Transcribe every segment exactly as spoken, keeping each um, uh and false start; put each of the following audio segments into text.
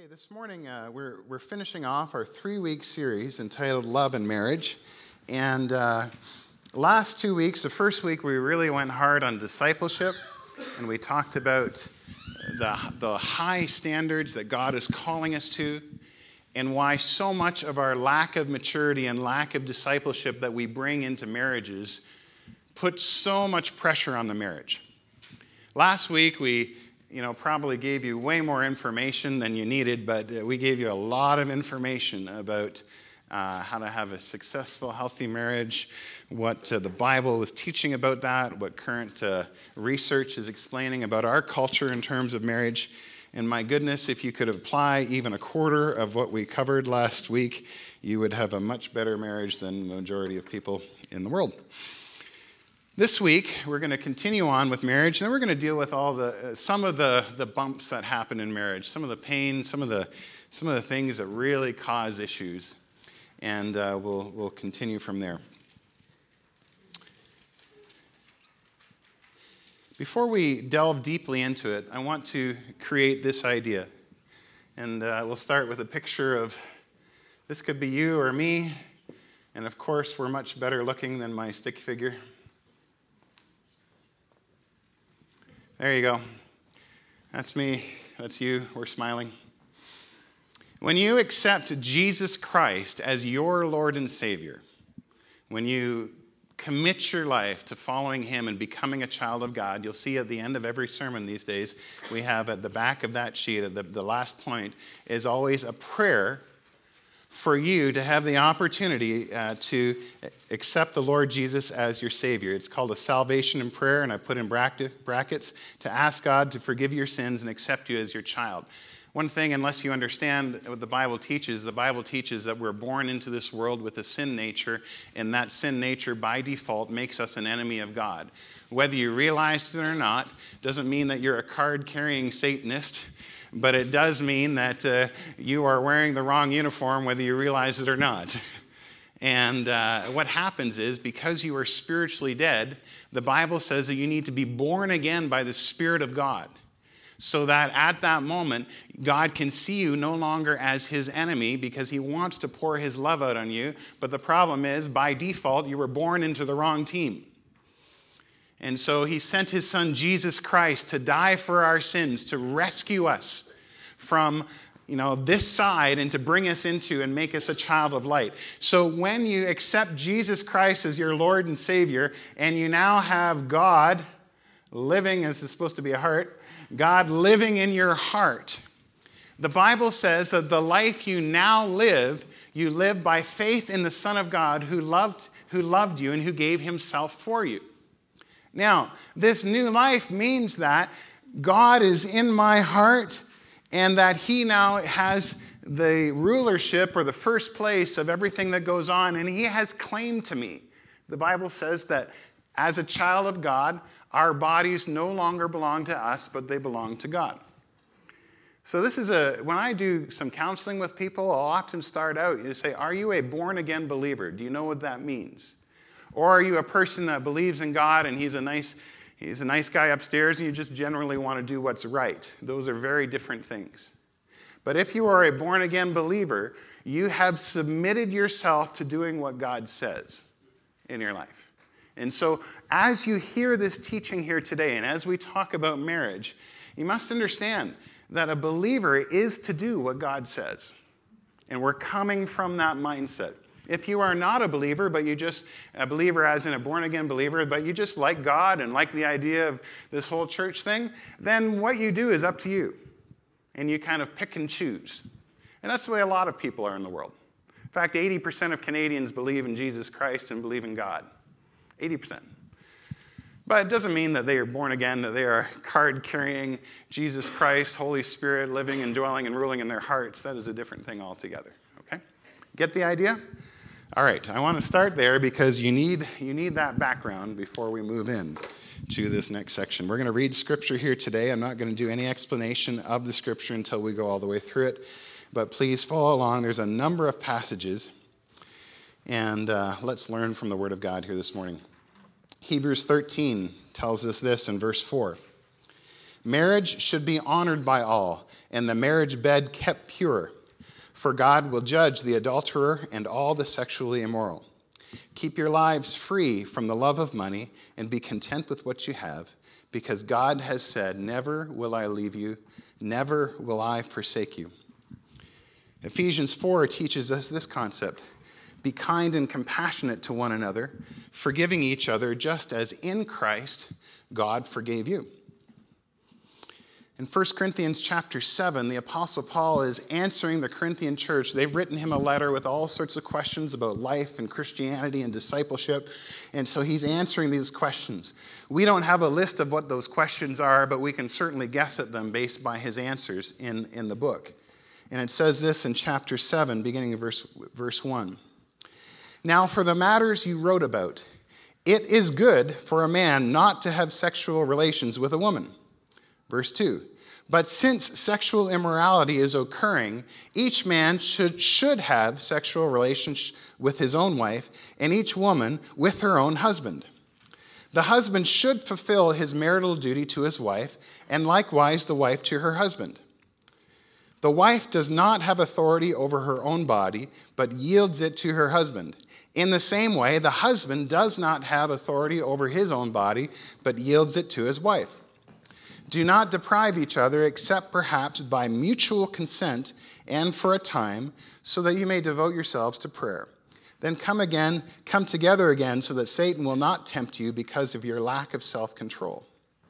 Okay, this morning uh, we're we're finishing off our three-week series entitled Love and Marriage. And uh, last two weeks, the first week we really went hard on discipleship, and we talked about the, the high standards that God is calling us to, and why so much of our lack of maturity and lack of discipleship that we bring into marriages puts so much pressure on the marriage. Last week we you know, probably gave you way more information than you needed, but we gave you a lot of information about uh, how to have a successful, healthy marriage, what uh, the Bible is teaching about that, what current uh, research is explaining about our culture in terms of marriage. And my goodness, if you could apply even a quarter of what we covered last week, you would have a much better marriage than the majority of people in the world. This week, we're going to continue on with marriage, and then we're going to deal with all the uh, some of the, the bumps that happen in marriage, some of the pain, some of the some of the things that really cause issues, and uh, we'll we'll continue from there. Before we delve deeply into it, I want to create this idea, and uh, we'll start with a picture of this could be you or me, and of course, we're much better looking than my stick figure. There you go. That's me. That's you. We're smiling. When you accept Jesus Christ as your Lord and Savior, when you commit your life to following Him and becoming a child of God, you'll see at the end of every sermon these days, we have at the back of that sheet, at the, the last point, is always a prayer for you to have the opportunity uh, to accept the Lord Jesus as your Savior. It's called a salvation in prayer, and I put in bracket, brackets to ask God to forgive your sins and accept you as your child. One thing, unless you understand what the Bible teaches, the Bible teaches that we're born into this world with a sin nature, and that sin nature by default makes us an enemy of God. Whether you realized it or not, doesn't mean that you're a card-carrying Satanist, but it does mean that uh, you are wearing the wrong uniform whether you realize it or not. And uh, what happens is, because you are spiritually dead, the Bible says that you need to be born again by the Spirit of God, so that at that moment, God can see you no longer as His enemy, because He wants to pour His love out on you. But the problem is, by default, you were born into the wrong team. And so He sent His Son, Jesus Christ, to die for our sins, to rescue us from, you know, this side and to bring us into and make us a child of light. So when you accept Jesus Christ as your Lord and Savior, and you now have God living, as it's supposed to be a heart, God living in your heart, the Bible says that the life you now live, you live by faith in the Son of God who loved, who loved you and who gave Himself for you. Now, this new life means that God is in my heart and that He now has the rulership or the first place of everything that goes on, and He has claim to me. The Bible says that as a child of God, our bodies no longer belong to us, but they belong to God. So this is a, when I do some counseling with people, I'll often start out, you say, are you a born-again believer? Do you know what that means? Or are you a person that believes in God and he's a nice he's a nice guy upstairs and you just generally want to do what's right? Those are very different things. But if you are a born-again believer, you have submitted yourself to doing what God says in your life. And so as you hear this teaching here today, and as we talk about marriage, you must understand that a believer is to do what God says. And we're coming from that mindset. If you are not a believer, but you just, a believer as in a born-again believer, but you just like God and like the idea of this whole church thing, then what you do is up to you. And you kind of pick and choose. And that's the way a lot of people are in the world. In fact, eighty percent of Canadians believe in Jesus Christ and believe in God. eighty percent. But it doesn't mean that they are born again, that they are card-carrying Jesus Christ, Holy Spirit, living and dwelling and ruling in their hearts. That is a different thing altogether. Okay? Get the idea? All right, I want to start there because you need you need that background before we move in to this next section. We're going to read Scripture here today. I'm not going to do any explanation of the Scripture until we go all the way through it, but please follow along. There's a number of passages, and uh, let's learn from the Word of God here this morning. Hebrews thirteen tells us this in verse four. Marriage should be honored by all, and the marriage bed kept pure. For God will judge the adulterer and all the sexually immoral. Keep your lives free from the love of money and be content with what you have, because God has said, never will I leave you, never will I forsake you. Ephesians four teaches us this concept. Be kind and compassionate to one another, forgiving each other just as in Christ God forgave you. In First Corinthians chapter seven, the Apostle Paul is answering the Corinthian church. They've written him a letter with all sorts of questions about life and Christianity and discipleship, and so he's answering these questions. We don't have a list of what those questions are, but we can certainly guess at them based by his answers in, in the book. And it says this in chapter seven, beginning of verse, verse one. Now for the matters you wrote about, it is good for a man not to have sexual relations with a woman. Verse two. But since sexual immorality is occurring, each man should, should have sexual relations with his own wife, and each woman with her own husband. The husband should fulfill his marital duty to his wife, and likewise the wife to her husband. The wife does not have authority over her own body, but yields it to her husband. In the same way, the husband does not have authority over his own body, but yields it to his wife. Do not deprive each other, except perhaps by mutual consent and for a time, so that you may devote yourselves to prayer. Then come again, come together again, so that Satan will not tempt you because of your lack of self-control.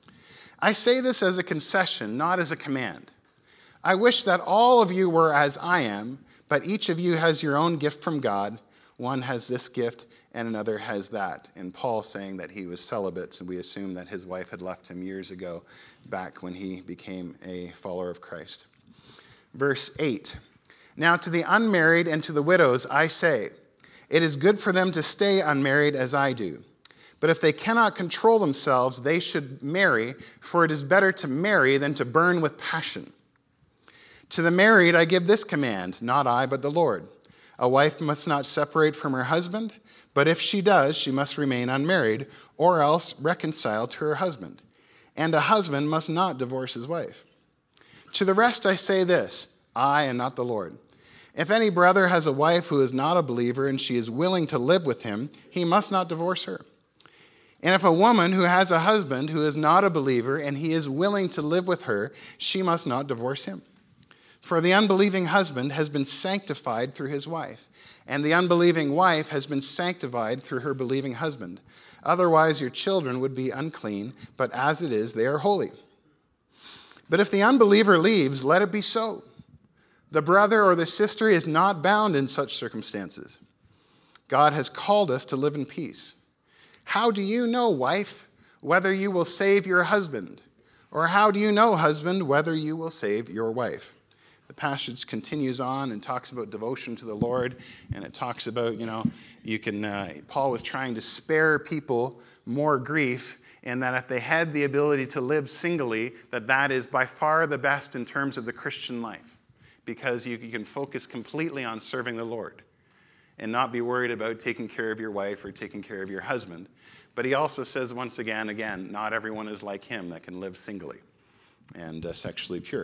I say this as a concession, not as a command. I wish that all of you were as I am, but each of you has your own gift from God. One has this gift and another has that. And Paul saying that he was celibate, and we assume that his wife had left him years ago, back when he became a follower of Christ. Verse eight. Now to the unmarried and to the widows I say, it is good for them to stay unmarried as I do. But if they cannot control themselves, they should marry, for it is better to marry than to burn with passion. To the married I give this command, not I, but the Lord. A wife must not separate from her husband, but if she does, she must remain unmarried, or else reconciled to her husband. And a husband must not divorce his wife. To the rest I say this, I and not the Lord. If any brother has a wife who is not a believer and she is willing to live with him, he must not divorce her. And if a woman who has a husband who is not a believer and he is willing to live with her, she must not divorce him. For the unbelieving husband has been sanctified through his wife, and the unbelieving wife has been sanctified through her believing husband. Otherwise your children would be unclean, but as it is, they are holy. But if the unbeliever leaves, let it be so. The brother or the sister is not bound in such circumstances. God has called us to live in peace. How do you know, wife, whether you will save your husband? Or how do you know, husband, whether you will save your wife? The passage continues on and talks about devotion to the Lord, and it talks about, you know, you can, uh, Paul was trying to spare people more grief, and that if they had the ability to live singly, that that is by far the best in terms of the Christian life, because you, you can focus completely on serving the Lord and not be worried about taking care of your wife or taking care of your husband. But he also says once again, again, not everyone is like him that can live singly and uh, sexually pure.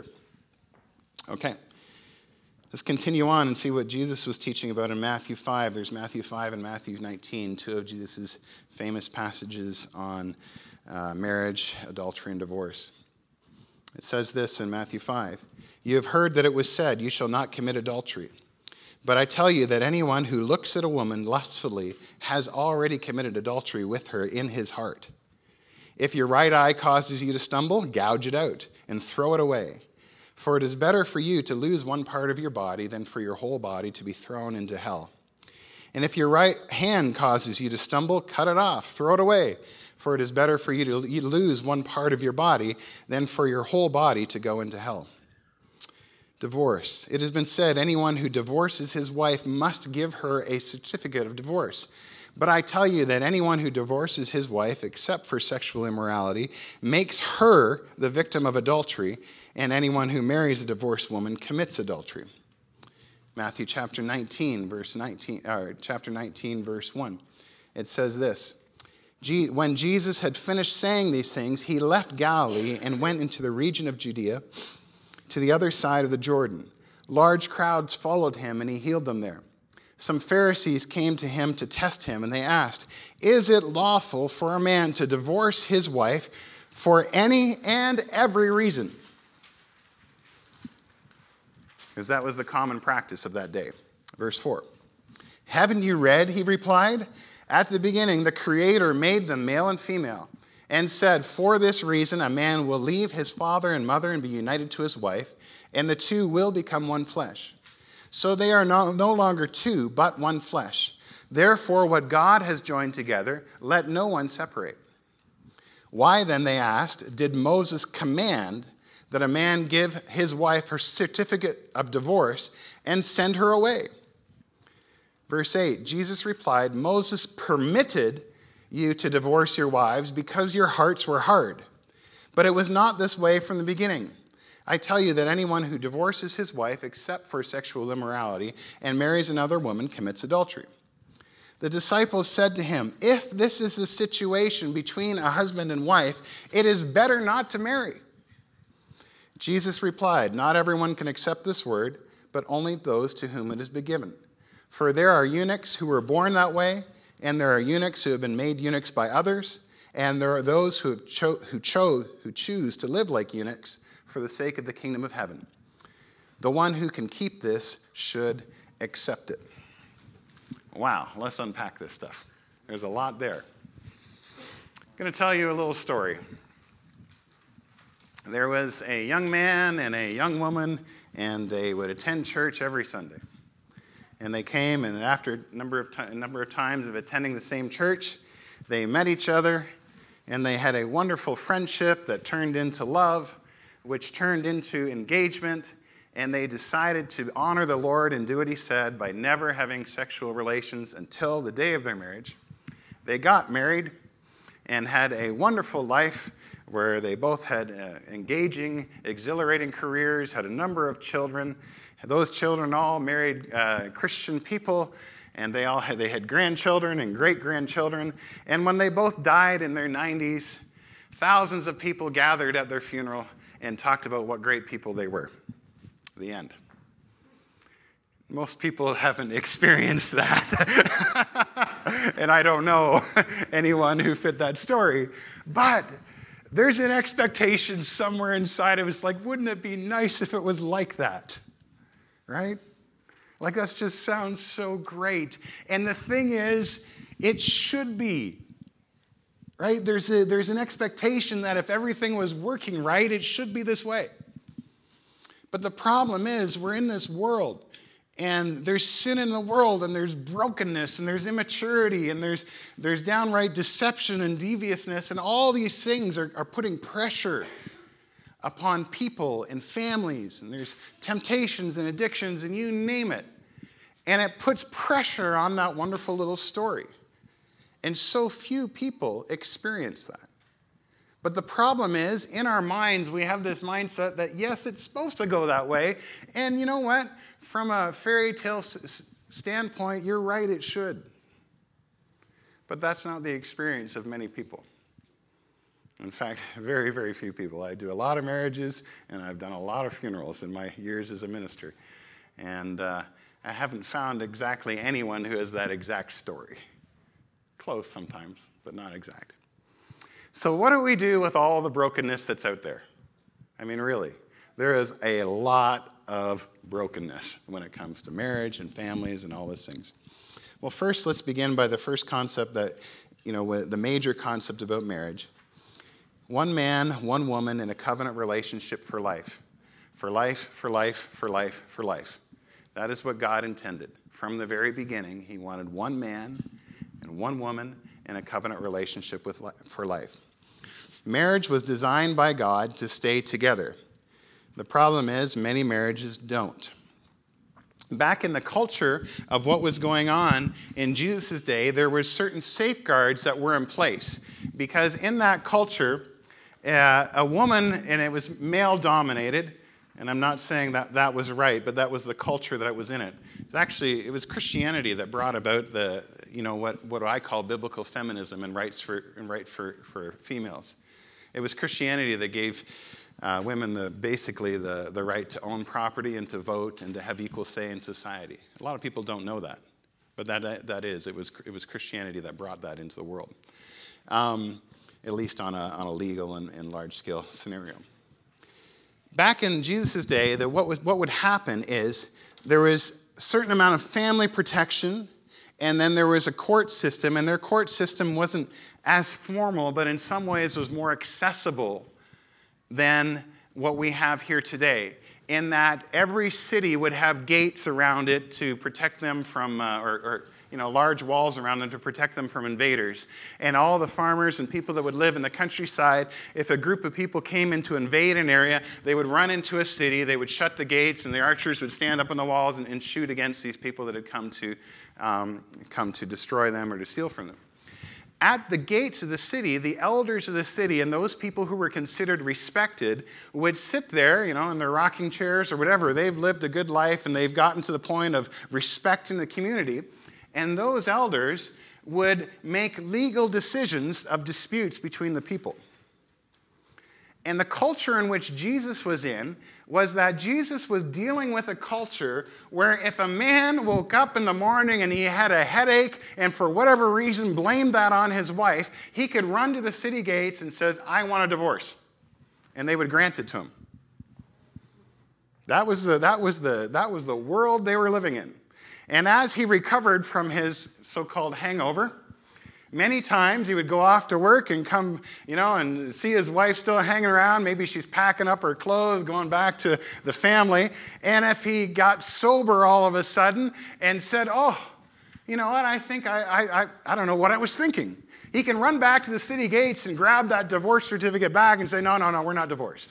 Okay, let's continue on and see what Jesus was teaching about in Matthew five. There's Matthew five and Matthew nineteen, two of Jesus' famous passages on uh, marriage, adultery, and divorce. It says this in Matthew five, "You have heard that it was said, 'You shall not commit adultery.' But I tell you that anyone who looks at a woman lustfully has already committed adultery with her in his heart. If your right eye causes you to stumble, gouge it out and throw it away. For it is better for you to lose one part of your body than for your whole body to be thrown into hell. And if your right hand causes you to stumble, cut it off, throw it away. For it is better for you to lose one part of your body than for your whole body to go into hell." Divorce. It has been said, anyone who divorces his wife must give her a certificate of divorce. But I tell you that anyone who divorces his wife, except for sexual immorality, makes her the victim of adultery, and anyone who marries a divorced woman commits adultery. Matthew chapter nineteen, verse nineteen, or chapter nineteen, verse one. It says this, When Jesus had finished saying these things, he left Galilee and went into the region of Judea to the other side of the Jordan. Large crowds followed him, and he healed them there. Some Pharisees came to him to test him, and they asked, "Is it lawful for a man to divorce his wife for any and every reason?" Because that was the common practice of that day. Verse four. "Haven't you read," he replied, "at the beginning the Creator made them male and female, and said, 'For this reason a man will leave his father and mother and be united to his wife, and the two will become one flesh.' So they are no, no longer two, but one flesh. Therefore, what God has joined together, let no one separate." "Why then," they asked, "did Moses command that a man give his wife her certificate of divorce and send her away?" Verse eight, Jesus replied, "Moses permitted you to divorce your wives because your hearts were hard. But it was not this way from the beginning. I tell you that anyone who divorces his wife except for sexual immorality and marries another woman commits adultery." The disciples said to him, "If this is the situation between a husband and wife, it is better not to marry." Jesus replied, "Not everyone can accept this word, but only those to whom it has been given. For there are eunuchs who were born that way, and there are eunuchs who have been made eunuchs by others, and there are those who, have cho- who, cho- who choose to live like eunuchs for the sake of the kingdom of heaven. The one who can keep this should accept it." Wow, let's unpack this stuff. There's a lot there. I'm going to tell you a little story. There was a young man and a young woman, and they would attend church every Sunday. And they came, and after a number of, t- number of times of attending the same church, they met each other, and they had a wonderful friendship that turned into love, which turned into engagement, and they decided to honor the Lord and do what he said by never having sexual relations until the day of their marriage. They got married and had a wonderful life where they both had uh, engaging, exhilarating careers, had a number of children. Those children all married uh, Christian people, and they all had, they had grandchildren and great-grandchildren. And when they both died in their nineties, thousands of people gathered at their funeral and talked about what great people they were. The end. Most people haven't experienced that. And I don't know anyone who fit that story. But there's an expectation somewhere inside of us, like, wouldn't it be nice if it was like that? Right? Like, that just sounds so great. And the thing is, it should be. Right? There's a, there's an expectation that if everything was working right, it should be this way. But the problem is, we're in this world, and there's sin in the world, and there's brokenness, and there's immaturity, and there's, there's downright deception and deviousness, and all these things are, are putting pressure upon people and families, and there's temptations and addictions, and you name it. And it puts pressure on that wonderful little story. And so few people experience that. But the problem is, in our minds, we have this mindset that, yes, it's supposed to go that way. And you know what? From a fairy tale s- standpoint, you're right, it should. But that's not the experience of many people. In fact, very, very few people. I do a lot of marriages, and I've done a lot of funerals in my years as a minister. And uh, I haven't found exactly anyone who has that exact story. Close sometimes, but not exact. So what do we do with all the brokenness that's out there? I mean, really, there is a lot of brokenness when it comes to marriage and families and all these things. Well, first, let's begin by the first concept that, you know, the major concept about marriage. One man, one woman in a covenant relationship for life. For life, for life, for life, for life. That is what God intended. From the very beginning, he wanted one man and one woman in a covenant relationship with for life. Marriage was designed by God to stay together. The problem is many marriages don't. Back in the culture of what was going on in Jesus' day, there were certain safeguards that were in place. Because in that culture, uh, a woman, and it was male-dominated, And I'm not saying that that was right, but that was the culture that was in it. It's actually, it was Christianity that brought about the, you know, what, what I call biblical feminism and rights for and right for, for females. It was Christianity that gave uh, women the basically the, the right to own property and to vote and to have equal say in society. A lot of people don't know that, but that that is it was it was Christianity that brought that into the world, um, at least on a on a legal and, and large scale scenario. Back in Jesus' day, that what was what would happen is there was a certain amount of family protection, and then there was a court system, and their court system wasn't as formal, but in some ways was more accessible than what we have here today, in that every city would have gates around it to protect them from, uh, or, or you know, large walls around them to protect them from invaders. And all the farmers and people that would live in the countryside, if a group of people came in to invade an area, they would run into a city, they would shut the gates, and the archers would stand up on the walls and, and shoot against these people that had come to, um, come to destroy them or to steal from them. At the gates of the city, the elders of the city and those people who were considered respected would sit there, you know, in their rocking chairs or whatever. They've lived a good life and they've gotten to the point of respecting the community. And those elders would make legal decisions of disputes between the people. And the culture in which Jesus was in was that Jesus was dealing with a culture where if a man woke up in the morning and he had a headache and for whatever reason blamed that on his wife, he could run to the city gates and says, I want a divorce. And they would grant it to him. That was the, that was the, that was the world they were living in. And as he recovered from his so-called hangover, many times he would go off to work and come, you know, and see his wife still hanging around. Maybe she's packing up her clothes, going back to the family. And if he got sober all of a sudden and said, oh, you know what, I think I, I, I, I don't know what I was thinking. He can run back to the city gates and grab that divorce certificate back and say, no, no, no, we're not divorced.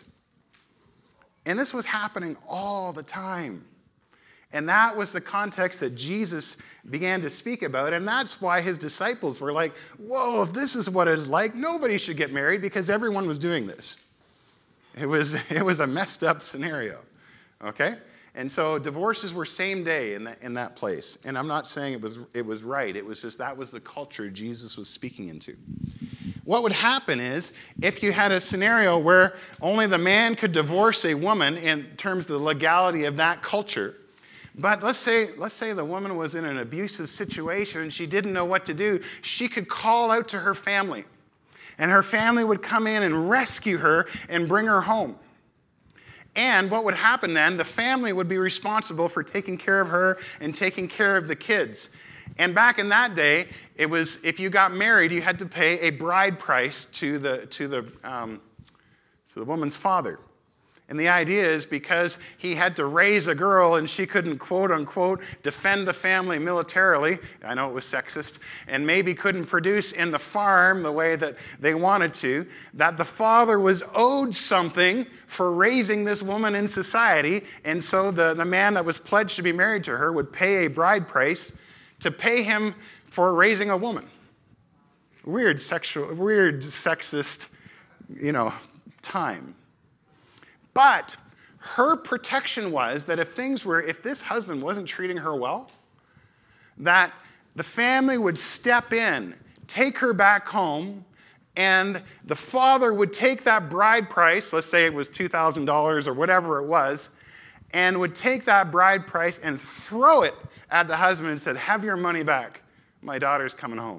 And this was happening all the time. And that was the context that Jesus began to speak about. And that's why his disciples were like, whoa, if this is what it's like, nobody should get married because everyone was doing this. It was, it was a messed up scenario, okay? And so divorces were same day in that, in that place. And I'm not saying it was, it was right. It was just that was the culture Jesus was speaking into. What would happen is if you had a scenario where only the man could divorce a woman in terms of the legality of that culture, but let's say, let's say the woman was in an abusive situation and she didn't know what to do. She could call out to her family. And her family would come in and rescue her and bring her home. And what would happen then, the family would be responsible for taking care of her and taking care of the kids. And back in that day, it was if you got married, you had to pay a bride price to the, to the, um, to the woman's father. And the idea is because he had to raise a girl and she couldn't, quote unquote, defend the family militarily. I know it was sexist. And maybe couldn't produce in the farm the way that they wanted to. That the father was owed something for raising this woman in society. And so the, the man that was pledged to be married to her would pay a bride price to pay him for raising a woman. Weird sexual, weird sexist, you know, time. But her protection was that if things were, if this husband wasn't treating her well, that the family would step in, take her back home, and the father would take that bride price, let's say it was two thousand dollars or whatever it was, and would take that bride price and throw it at the husband and said, have your money back. My daughter's coming home.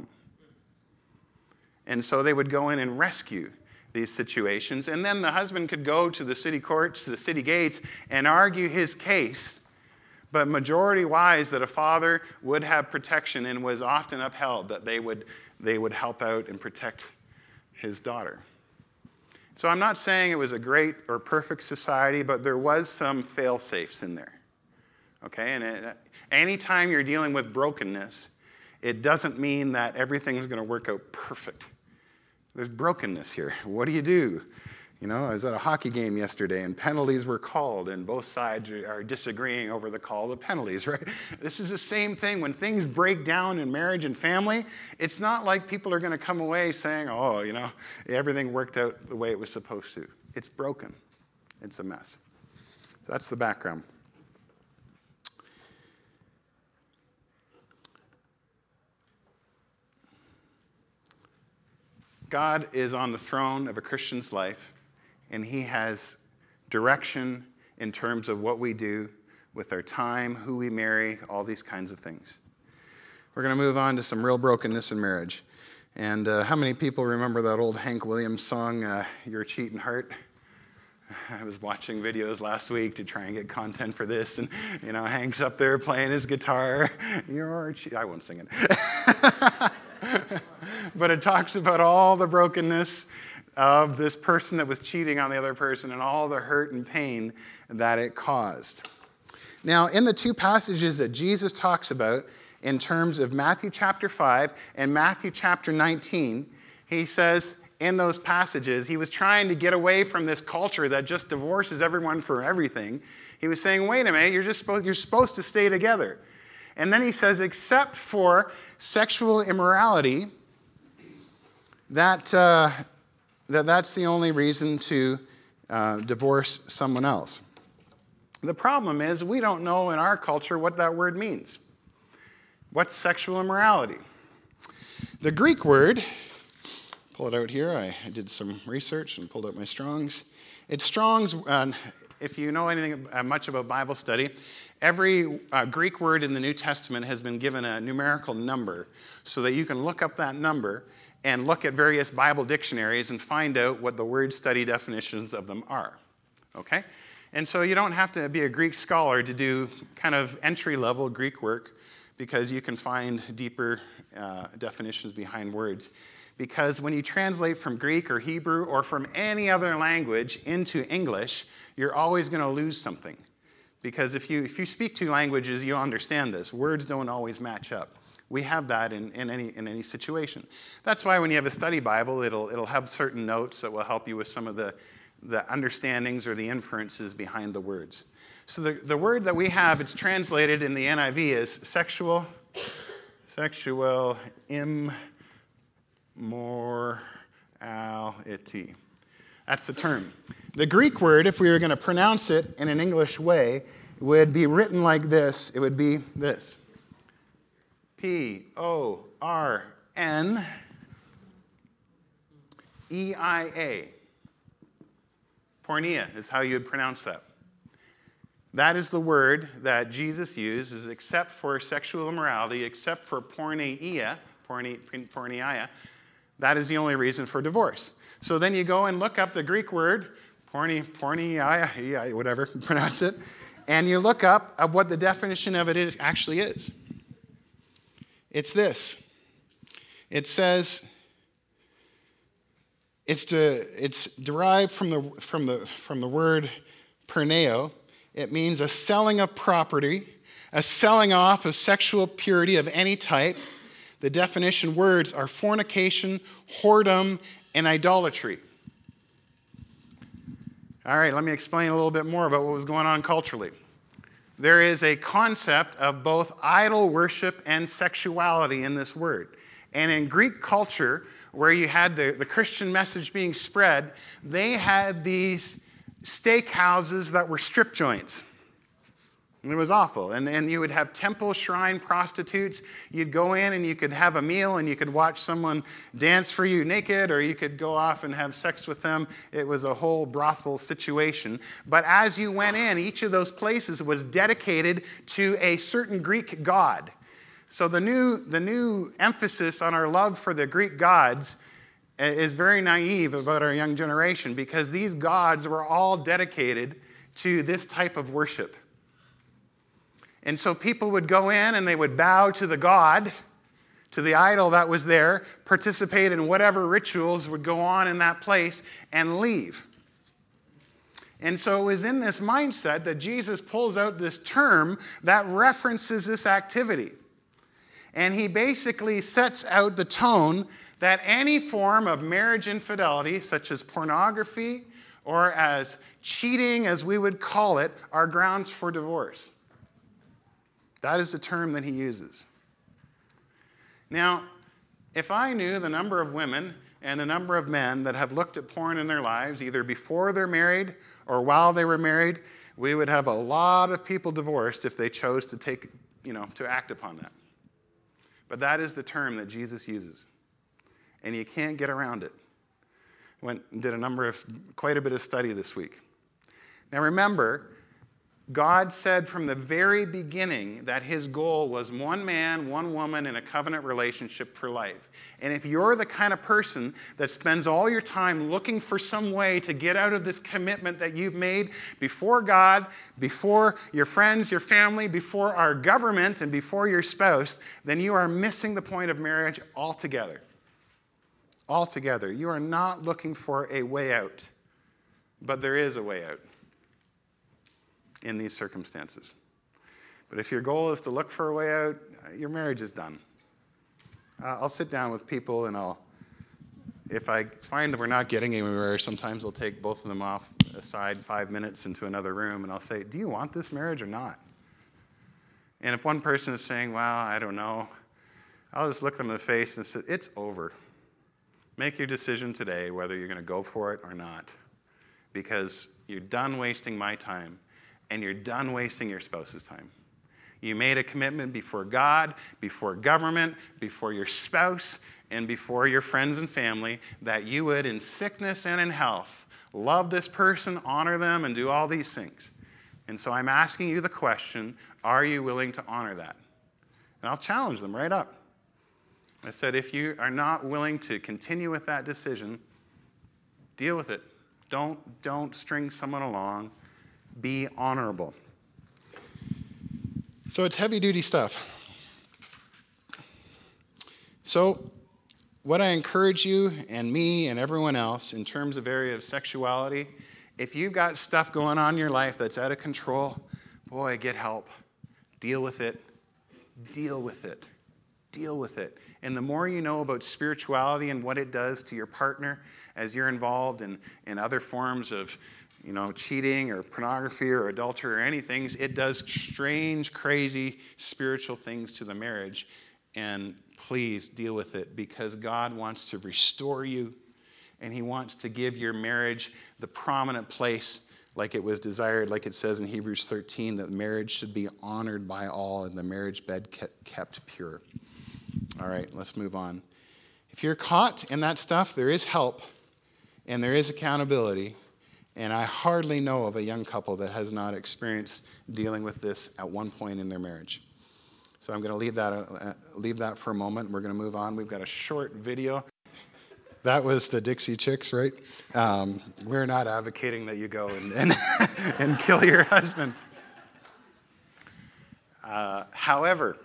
And so they would go in and rescue these situations. And then the husband could go to the city courts, to the city gates, and argue his case. But majority-wise, that a father would have protection and was often upheld, that they would, they would help out and protect his daughter. So I'm not saying it was a great or perfect society, but there was some fail-safes in there. Okay? And it, anytime you're dealing with brokenness, it doesn't mean that everything's going to work out perfect. There's brokenness here. What do you do? You know, I was at a hockey game yesterday and penalties were called and both sides are disagreeing over the call of the penalties, right? This is the same thing. When things break down in marriage and family, it's not like people are going to come away saying, oh, you know, everything worked out the way it was supposed to. It's broken. It's a mess. That's the background. God is on the throne of a Christian's life, and he has direction in terms of what we do with our time, who we marry, all these kinds of things. We're going to move on to some real brokenness in marriage. And uh, how many people remember that old Hank Williams song, uh, Your Cheating Heart? I was watching videos last week to try and get content for this, and, you know, Hank's up there playing his guitar. You're che- I won't sing it. But it talks about all the brokenness of this person that was cheating on the other person and all the hurt and pain that it caused. Now, in the two passages that Jesus talks about in terms of Matthew chapter five and Matthew chapter nineteen, he says in those passages, he was trying to get away from this culture that just divorces everyone for everything. He was saying, wait a minute, you're just supposed, you're supposed to stay together. And then he says, except for sexual immorality, that, uh, that that's the only reason to uh, divorce someone else. The problem is we don't know in our culture what that word means. What's sexual immorality? The Greek word, pull it out here, I, I did some research and pulled out my Strong's. It's Strong's, uh, if you know anything uh, much about Bible study, every uh, Greek word in the New Testament has been given a numerical number so that you can look up that number and look at various Bible dictionaries and find out what the word study definitions of them are. Okay? And so you don't have to be a Greek scholar to do kind of entry-level Greek work, because you can find deeper uh, definitions behind words. Because when you translate from Greek or Hebrew or from any other language into English, you're always going to lose something. Because if you if you speak two languages, you'll understand this. Words don't always match up. We have that in, in any in any situation. That's why when you have a study Bible, it'll it'll have certain notes that will help you with some of the, the understandings or the inferences behind the words. So the, the word that we have, it's translated in the N I V as sexual, sexual immorality. That's the term. The Greek word, if we were going to pronounce it in an English way, would be written like this. It would be this. P O R N E I A. Porneia is how you would pronounce that. That is the word that Jesus used, is except for sexual immorality, except for porneia, porne, porneia, that is the only reason for divorce. So then you go and look up the Greek word, porne, porneia, whatever, pronounce it, and you look up of what the definition of it is, actually is. It's this. It says, it's, to, it's derived from the, from the, from the word perneo. It means a selling of property, a selling off of sexual purity of any type. The definition words are fornication, whoredom, and idolatry. All right, let me explain a little bit more about what was going on culturally. There is a concept of both idol worship and sexuality in this word. And in Greek culture, where you had the, the Christian message being spread, they had these steak houses that were strip joints. And it was awful. And, and you would have temple shrine prostitutes. You'd go in and you could have a meal and you could watch someone dance for you naked, or you could go off and have sex with them. It was a whole brothel situation. But as you went in, each of those places was dedicated to a certain Greek god. So the new, the new emphasis on our love for the Greek gods is very naive about our young generation, because these gods were all dedicated to this type of worship. And so people would go in and they would bow to the god, to the idol that was there, participate in whatever rituals would go on in that place, and leave. And so it was in this mindset that Jesus pulls out this term that references this activity. And he basically sets out the tone that any form of marriage infidelity, such as pornography or as cheating, as we would call it, are grounds for divorce. That is the term that he uses. Now, if I knew the number of women and the number of men that have looked at porn in their lives, either before they're married or while they were married, we would have a lot of people divorced if they chose to take, you know, to act upon that. But that is the term that Jesus uses, and you can't get around it. Went and did a number of, quite a bit of study this week. Now remember, God said from the very beginning that his goal was one man, one woman in a covenant relationship for life. And if you're the kind of person that spends all your time looking for some way to get out of this commitment that you've made before God, before your friends, your family, before our government, and before your spouse, then you are missing the point of marriage altogether. Altogether. You are not looking for a way out, but there is a way out in these circumstances. But if your goal is to look for a way out, your marriage is done. Uh, I'll sit down with people and I'll, if I find that we're not getting anywhere, sometimes I'll take both of them off aside five minutes into another room and I'll say, do you want this marriage or not? And if one person is saying, well, I don't know, I'll just look them in the face and say, it's over. Make your decision today whether you're going to go for it or not, because you're done wasting my time. And you're done wasting your spouse's time. You made a commitment before God, before government, before your spouse, and before your friends and family that you would, in sickness and in health, love this person, honor them, and do all these things. And so I'm asking you the question, are you willing to honor that? And I'll challenge them right up. I said, if you are not willing to continue with that decision, deal with it. Don't, don't string someone along. Be honorable. So it's heavy-duty stuff. So what I encourage you and me and everyone else in terms of area of sexuality, if you've got stuff going on in your life that's out of control, boy, get help. Deal with it. Deal with it. Deal with it. And the more you know about spirituality and what it does to your partner as you're involved in, in other forms of you know, cheating or pornography or adultery or anything, it does strange, crazy spiritual things to the marriage. And please deal with it, because God wants to restore you and he wants to give your marriage the prominent place like it was desired, like it says in Hebrews thirteen, that marriage should be honored by all and the marriage bed kept pure. All right, let's move on. If you're caught in that stuff, there is help and there is accountability. And I hardly know of a young couple that has not experienced dealing with this at one point in their marriage. So I'm going to leave that, uh, leave that for a moment. We're going to move on. We've got a short video. That was the Dixie Chicks, right? Um, we're not advocating that you go and, and, and kill your husband. Uh, however,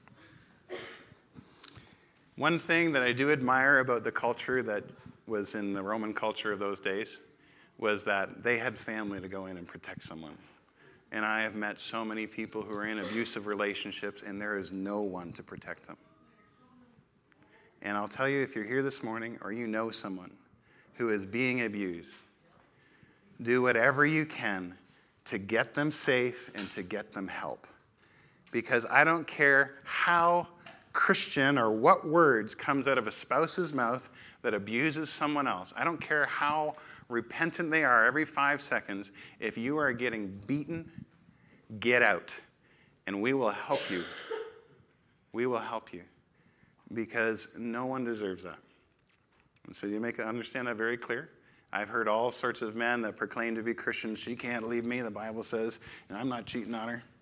one thing that I do admire about the culture that was in the Roman culture of those days was that they had family to go in and protect someone. And I have met so many people who are in abusive relationships, and there is no one to protect them. And I'll tell you, if you're here this morning or you know someone who is being abused, do whatever you can to get them safe and to get them help. Because I don't care how Christian or what words comes out of a spouse's mouth that abuses someone else. I don't care how repentant they are every five seconds. If you are getting beaten, get out. And we will help you. We will help you. Because no one deserves that. And so you make understand that very clear. I've heard all sorts of men that proclaim to be Christians. She can't leave me, the Bible says, and I'm not cheating on her.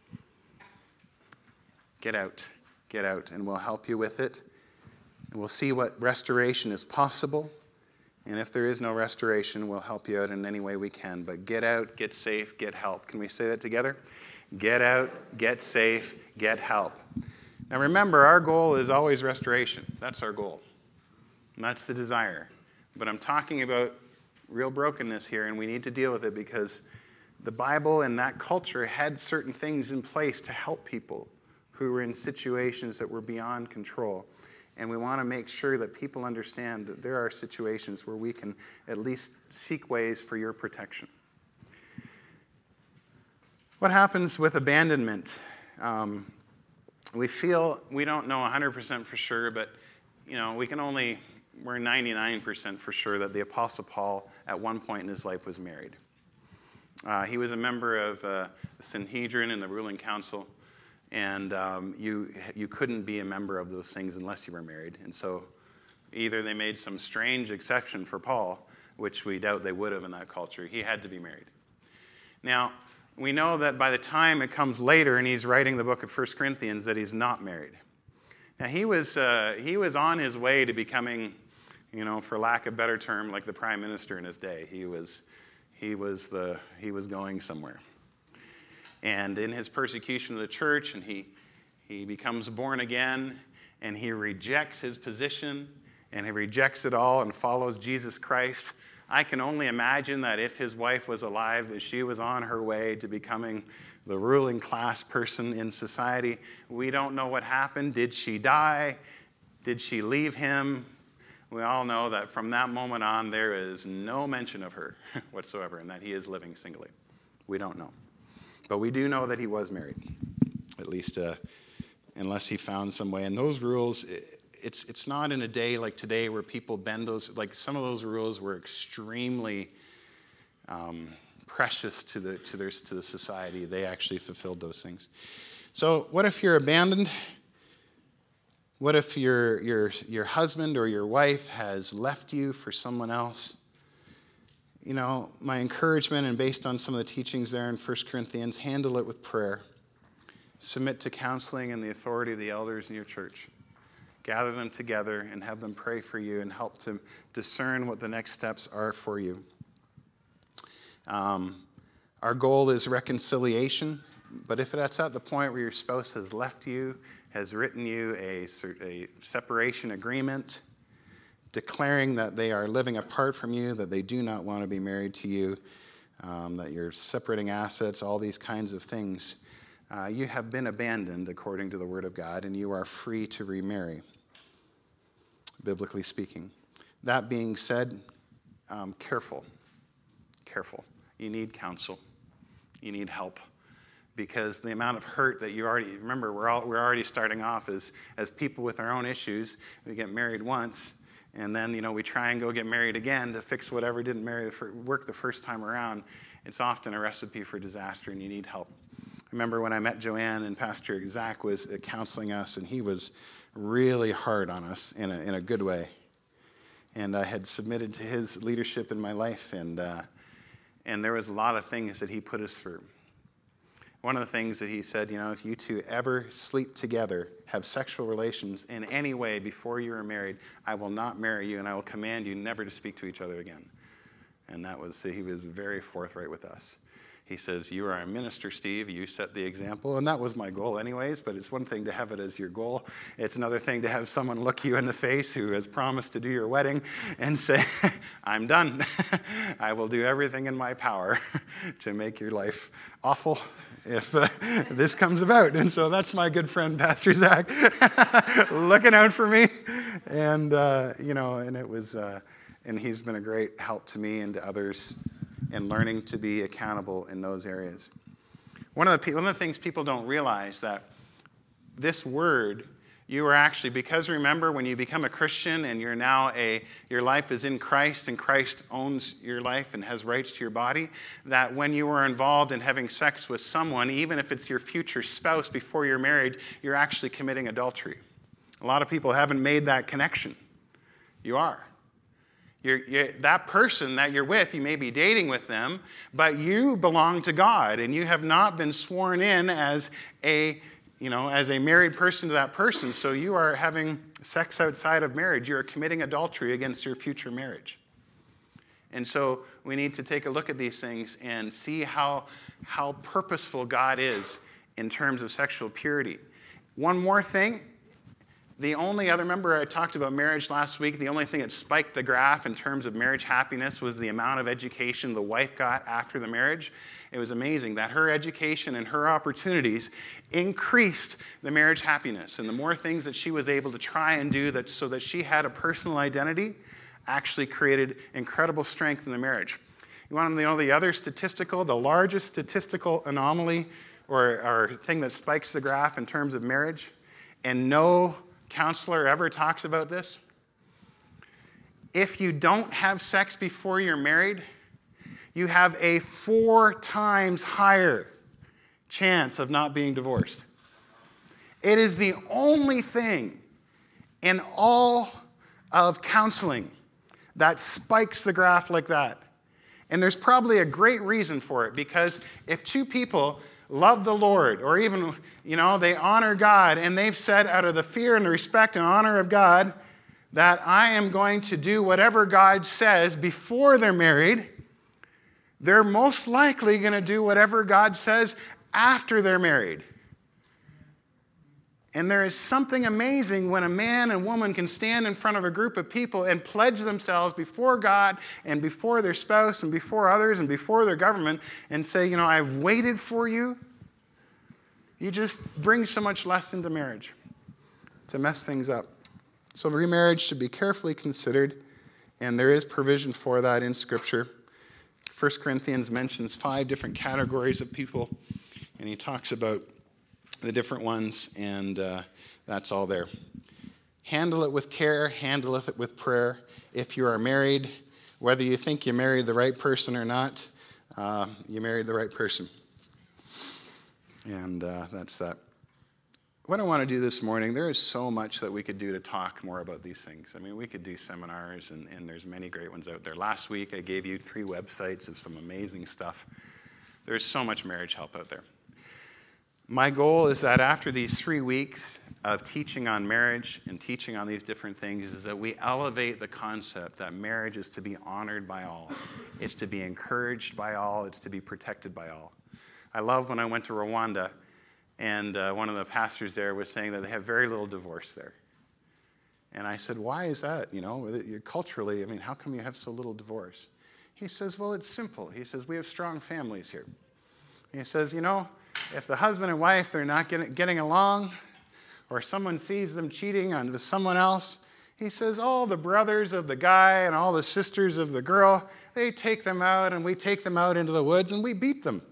Get out. Get out, and we'll help you with it. And we'll see what restoration is possible. And if there is no restoration, we'll help you out in any way we can. But get out, get safe, get help. Can we say that together? Get out, get safe, get help. Now remember, our goal is always restoration. That's our goal. And that's the desire. But I'm talking about real brokenness here, and we need to deal with it because the Bible and that culture had certain things in place to help people who were in situations that were beyond control. And we want to make sure that people understand that there are situations where we can at least seek ways for your protection. What happens with abandonment? Um, we feel, we don't know one hundred percent for sure, but you know, we can only we're ninety-nine percent for sure that the Apostle Paul at one point in his life was married. Uh, he was a member of uh, the Sanhedrin and the ruling council, and um, you you couldn't be a member of those things unless you were married. And so either they made some strange exception for Paul, which we doubt they would have in that culture. He had to be married. Now, we know that by the time it comes later and he's writing the book of First Corinthians that he's not married. Now, he was, uh, he was on his way to becoming, you know, for lack of a better term, like the prime minister in his day. He was... He was, the, he was going somewhere. And in his persecution of the church, and he, he becomes born again, and he rejects his position, and he rejects it all and follows Jesus Christ. I can only imagine that if his wife was alive, that she was on her way to becoming the ruling class person in society. We don't know what happened. Did she die? Did she leave him? We all know that from that moment on, there is no mention of her whatsoever, and that he is living singly. We don't know. But we do know that he was married, at least uh, unless he found some way. And those rules, it's it's not in a day like today where people bend those, like some of those rules were extremely um, precious to the to their to the society. They actually fulfilled those things. So what if you're abandoned? What if your, your, your husband or your wife has left you for someone else? You know, my encouragement, and based on some of the teachings there in First Corinthians, handle it with prayer. Submit to counseling and the authority of the elders in your church. Gather them together and have them pray for you and help to discern what the next steps are for you. Um, our goal is reconciliation, but if that's at the point where your spouse has left you, has written you a, a separation agreement, declaring that they are living apart from you, that they do not want to be married to you, um, that you're separating assets, all these kinds of things, uh, you have been abandoned according to the Word of God, and you are free to remarry, biblically speaking. That being said, um, careful, careful. You need counsel. You need help. Because the amount of hurt that you already, remember, we're, all, we're already starting off as, as people with our own issues. We get married once, and then, you know, we try and go get married again to fix whatever didn't marry the, work the first time around. It's often a recipe for disaster, and you need help. I remember when I met Joanne and Pastor Zach was counseling us, and he was really hard on us in a, in a good way. And I had submitted to his leadership in my life, and, uh, and there was a lot of things that he put us through. One of the things that he said, you know, if you two ever sleep together, have sexual relations in any way before you are married, I will not marry you, and I will command you never to speak to each other again. And that was, he was very forthright with us. He says, you are a minister, Steve. You set the example. And that was my goal anyways, but it's one thing to have it as your goal. It's another thing to have someone look you in the face who has promised to do your wedding and say, I'm done. I will do everything in my power to make your life awful if uh, this comes about. And so that's my good friend, Pastor Zach, looking out for me. And, uh, you know, and it was, uh, and he's been a great help to me and to others in learning to be accountable in those areas. One of the, one of the things people don't realize that this word, you are actually, because remember when you become a Christian and you're now a, your life is in Christ and Christ owns your life and has rights to your body, that when you are involved in having sex with someone, even if it's your future spouse before you're married, you're actually committing adultery. A lot of people haven't made that connection. You are. You're, you're, that person that you're with, you may be dating with them, but you belong to God, and you have not been sworn in as a, you know, as a married person to that person. So you are having sex outside of marriage. You are committing adultery against your future marriage. And so we need to take a look at these things and see how, how purposeful God is in terms of sexual purity. One more thing. The only other, remember I talked about marriage last week, the only thing that spiked the graph in terms of marriage happiness was the amount of education the wife got after the marriage. It was amazing that her education and her opportunities increased the marriage happiness. And the more things that she was able to try and do that so that she had a personal identity actually created incredible strength in the marriage. You want to know the other statistical, the largest statistical anomaly or, or thing that spikes the graph in terms of marriage? And no counselor ever talks about this. if you don't have sex before you're married, you have a four times higher chance of not being divorced. It is the only thing in all of counseling that spikes the graph like that. And there's probably a great reason for it, because if two people love the Lord, or even, you know, they honor God, and they've said out of the fear and the respect and honor of God that I am going to do whatever God says before they're married, they're most likely going to do whatever God says after they're married. And there is something amazing when a man and woman can stand in front of a group of people and pledge themselves before God and before their spouse and before others and before their government and say, you know, I've waited for you. You just bring so much less into marriage to mess things up. So remarriage should be carefully considered, and there is provision for that in Scripture. First Corinthians mentions five different categories of people, and he talks about the different ones, and uh, that's all there. Handle it with care, handle it with prayer. If you are married, whether you think you married the right person or not, uh, you married the right person. And uh, that's that. What I want to do this morning, there is so much that we could do to talk more about these things. I mean, we could do seminars, and, and there's many great ones out there. Last week, I gave you three websites of some amazing stuff. There's so much marriage help out there. My goal is that after these three weeks of teaching on marriage and teaching on these different things is that we elevate the concept that marriage is to be honored by all. It's to be encouraged by all. It's to be protected by all. I love when I went to Rwanda, and uh, one of the pastors there was saying that they have very little divorce there. And I said, why is that? You know, culturally, I mean, how come you have so little divorce? He says, well, it's simple. He says, we have strong families here. He says, you know, if the husband and wife, they're not getting, getting along, or someone sees them cheating on with someone else, he says, all the brothers of the guy and all the sisters of the girl, they take them out, and we take them out into the woods, and we beat them.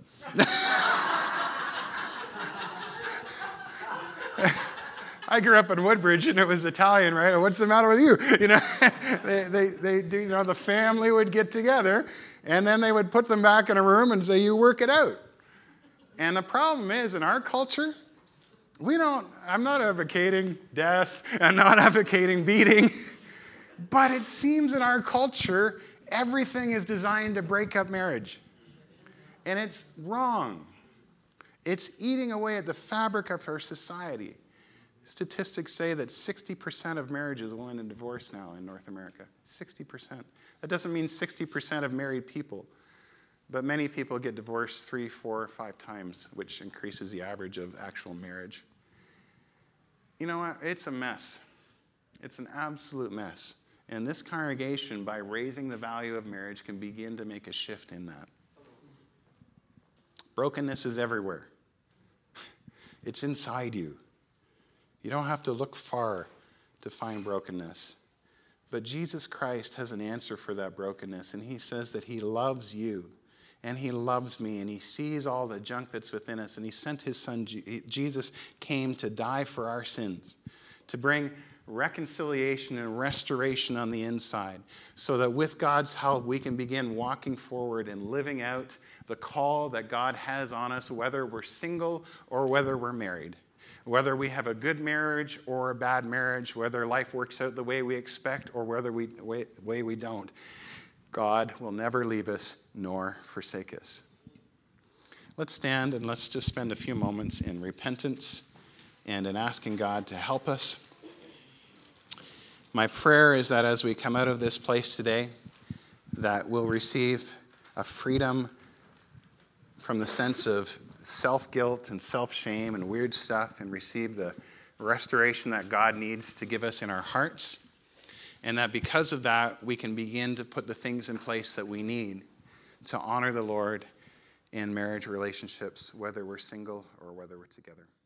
I grew up in Woodbridge, and it was Italian, right? What's the matter with you? You know, they, they, they do, you know, the family would get together, and then they would put them back in a room and say, you work it out. And the problem is, in our culture, we don't, I'm not advocating death, I'm not advocating beating, but it seems in our culture, everything is designed to break up marriage. And it's wrong. It's eating away at the fabric of our society. Statistics say that sixty percent of marriages will end in divorce now in North America. sixty percent. That doesn't mean sixty percent of married people. But many people get divorced three, four, five times, which increases the average of actual marriage. You know what? It's a mess. It's an absolute mess. And this congregation, by raising the value of marriage, can begin to make a shift in that. Brokenness is everywhere. It's inside you. You don't have to look far to find brokenness. But Jesus Christ has an answer for that brokenness, and he says that he loves you, and he loves me, and he sees all the junk that's within us, and he sent his son. Jesus came to die for our sins, to bring reconciliation and restoration on the inside, so that with God's help, we can begin walking forward and living out the call that God has on us, whether we're single or whether we're married. Whether we have a good marriage or a bad marriage, whether life works out the way we expect or whether we way, way we don't, God will never leave us nor forsake us. Let's stand and let's just spend a few moments in repentance and in asking God to help us. My prayer is that as we come out of this place today, that we'll receive a freedom from the sense of self-guilt and self-shame and weird stuff, and receive the restoration that God needs to give us in our hearts. And that because of that, we can begin to put the things in place that we need to honor the Lord in marriage relationships, whether we're single or whether we're together.